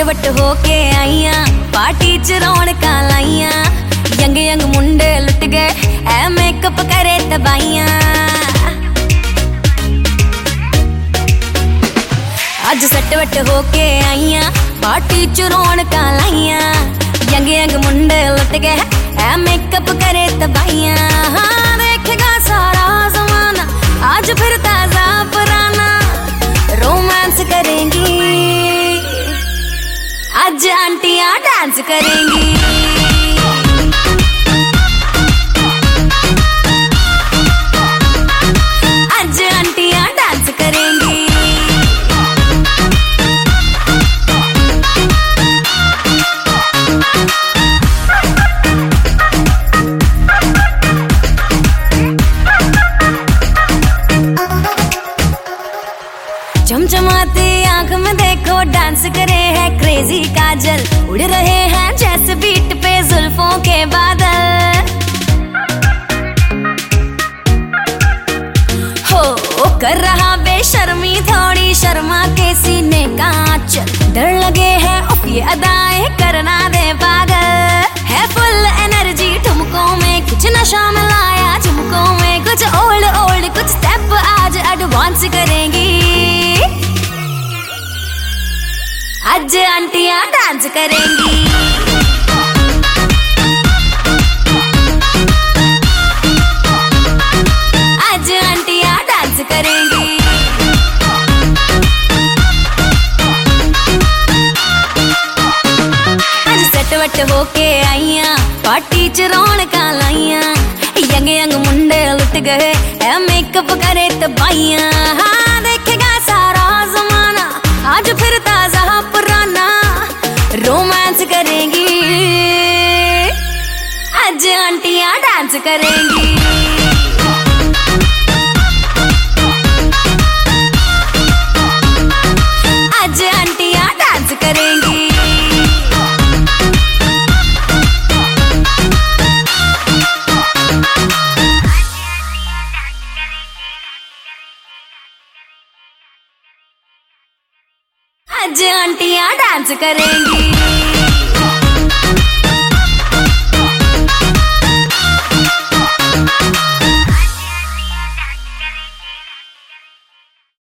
What होके आईया party च रौनकां लाइया। यंग यंग मुंडे लुट गए ऐ मेकअप करे तबाइया। अज सट वट होके आईया पार्टी च रौनकां लाइया। यंग यंग मुंडे लुट गए ऐ मेकअप करे तबाइया। हाँ देखेगा सारा जमाना आज फिर ताजा पुराना रोमांस करेंगी। आज आंटियां डांस करेंगी। आज आंटियां डांस करेंगी। चमचमाती आंख में देखो डांस करे है क्रेजी काजल। उड़ रहे हैं जैसे बीट पे जुल्फों के बादल। हो कर रहा बेशर्मी थोड़ी शर्मा के सीने का आंचल। डर लगे है उफ ये अदाएं करना दे पागल। है फुल एनर्जी ठुमकों में कुछ नशा मिलाया झुमकों में। कुछ ओल्ड ओल्ड कुछ स्टेप आज एडवांस करेंगी। आज आंटियां डांस करेंगी। आज आंटियां डांस करेंगी। आज सट वट होके आईया पार्टी च रौनकां लाइया। यंग यंग मुंडे लुट गए ऐ मेकअप करे तबाइया। हाँ देखेगा सारा जमाना आज फिर ताजा पुराना रोमांस करेंगी। आज आंटियां डांस करेंगी। आज आंटियां डांस करेंगी। आज आंटियां डांस करेंगी।